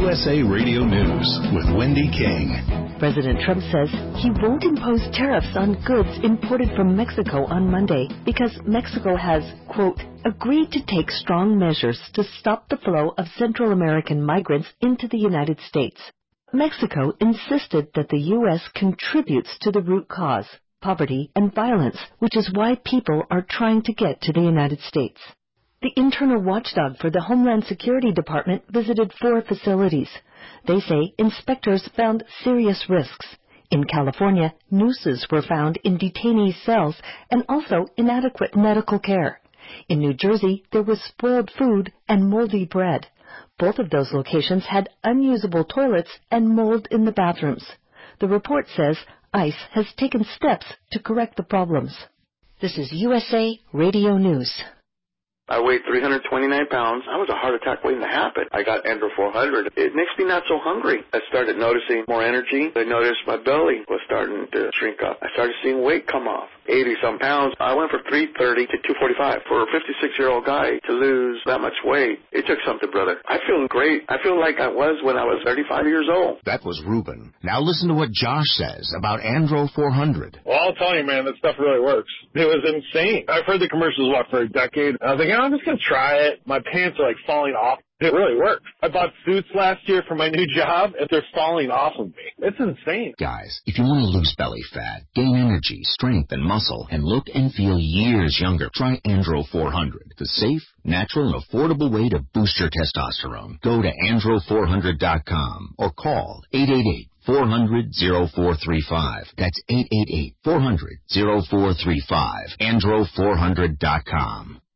USA Radio News with Wendy King. President Trump says he won't impose tariffs on goods imported from Mexico on Monday because Mexico has, quote, agreed to take strong measures to stop the flow of Central American migrants into the United States. Mexico insisted that the U.S. contributes to the root cause, poverty and violence, which is why people are trying to get to the United States. The internal watchdog for the Homeland Security Department visited 4 facilities. They say inspectors found serious risks. In California, nooses were found in detainees' cells and also inadequate medical care. In New Jersey, there was spoiled food and moldy bread. Both of those locations had unusable toilets and mold in the bathrooms. The report says ICE has taken steps to correct the problems. This is USA Radio News. I weighed 329 pounds. I was a heart attack waiting to happen. I got Andro 400. It makes me not so hungry. I started noticing more energy. I noticed my belly was starting to shrink up. I started seeing weight come off. 80-some pounds. I went from 330 to 245. For a 56-year-old guy to lose that much weight, it took something, brother. I feel great. I feel like I was when I was 35 years old. That was Ruben. Now listen to what Josh says about Andro 400. Well, I'll tell you, man, that stuff really works. It was insane. I've heard the commercials, for a decade. I was like, I'm just going to try it. My pants are, falling off. It really works. I bought suits last year for my new job, and they're falling off of me. It's insane. Guys, if you want to lose belly fat, gain energy, strength, and muscle, and look and feel years younger, try Andro 400, the safe, natural, and affordable way to boost your testosterone. Go to andro400.com or call 888-400-0435. That's 888-400-0435. Andro400.com.